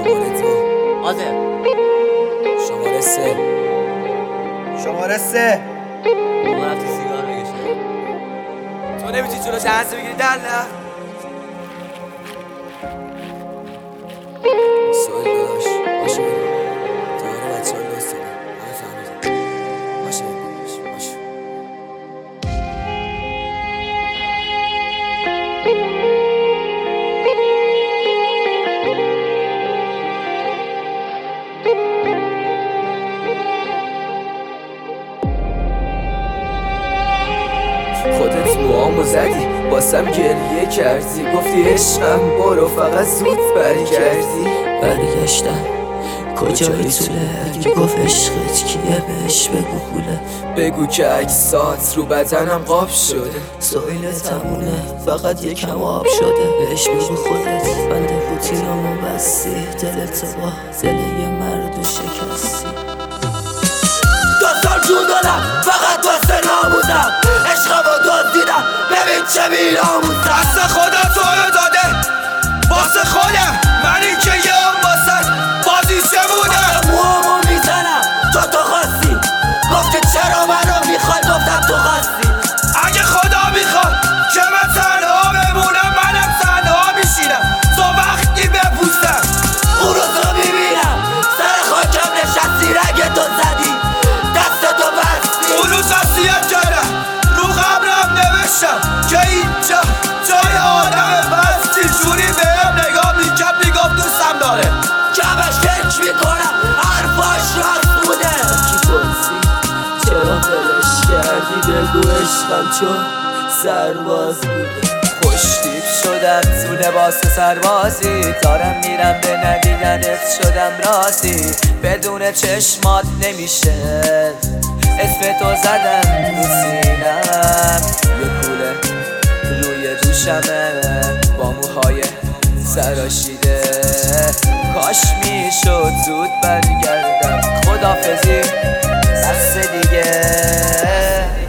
شماره تو آزر شماره سه ما رفتی سیگار بکشه. تو نمیتونی جلو جنسه بگیری دلله سوال داداش باشه بریم دوباره بچه ها لست دادم همه فهمیدم باشه بریم باشه خودت موامو زدی باسم گریه کردی گفتی عشقم برو فقط زود برگردی برگشتم کجایی توله اگه گفت عشقت کیه بهش بگو خوله بگو که اجسات رو بدنم قاب شده سویل تمونه فقط یکم آب شده بهش بگو خودت بنده قوطیامو بستی دلت با دل یه مردو شکستی 2 سال جون دادم فقط واسه ناموزم عشقمو دزدیدم ببین چه بی‌ناموسم دست خدا توی داده واسه خودم من این که یه هم واسه بازیشه بودم موامو میزنم تو خواستی گفتی چرا منو میخوای گفتم تو خواستی اگه خدا میخواد که من تنها بمونم منم تنها میشینم تو وقتی بپوستم اون روزو میبینم سر خاکم نشستی رگ تو زدی دست تو بستی اون روز وصیت کردم رو قبرم نوشتم که اینجا جای آدم بستی جوری بهم نگاه میکرد میگفت دوستم داره کمش فکر میکنم حرفاش راست بوده کی پرسی چرا فلش کردی بگو عشقم چون سرباز بوده خوشتیپ شدم تو لباس سربازی دارم میرم به ندیدنت شدم راضی بدون چشمات نمیشه اسم تو زدم رو سینم یه کوله روی دوشمه با موهای سراشیده کاش میشد زود برگردم خدافزی دست دیگه